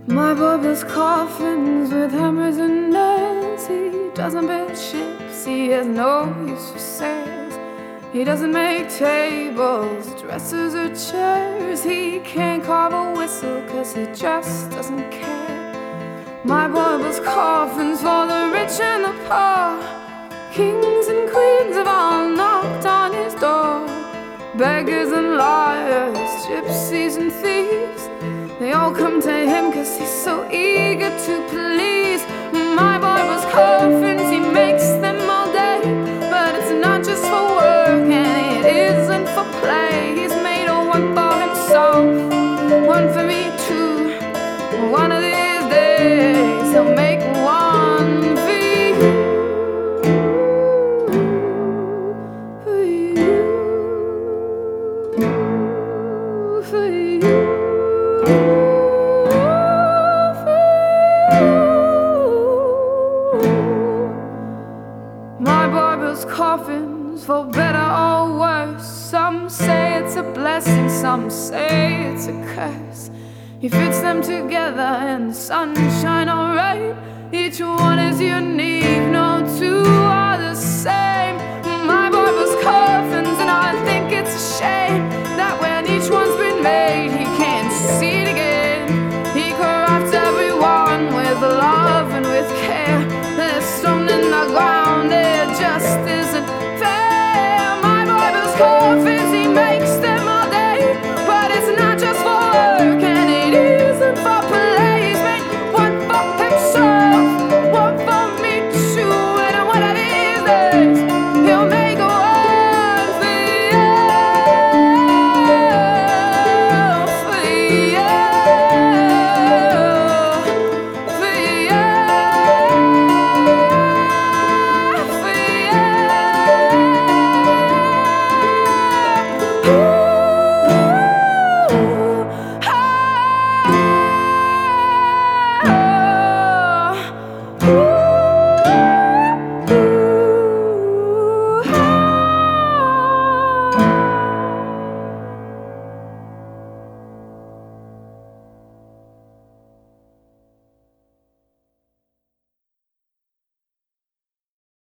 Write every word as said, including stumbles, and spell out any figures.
My boy builds coffins with hammers and nails. He doesn't build ships, he has no use for sails. He doesn't make tables, dresses or chairs. He can't carve a whistle cause he just doesn't care. My boy builds coffins for the rich and the poor. Kings and queens have all knocked on his door. Beggars and liars, gypsies and thieves, they all come to him cause he's so eager to please. My boy builds coffins, he makes them all day, but it's not just for work and it isn't for play. He's made a one for himself, one for me too. One of these days he'll make one for you. For you. For you. My boy builds coffins for better or worse. Some say it's a blessing, some say it's a curse. He fits them together in sunshine or rain. Each one is unique, no two are the same.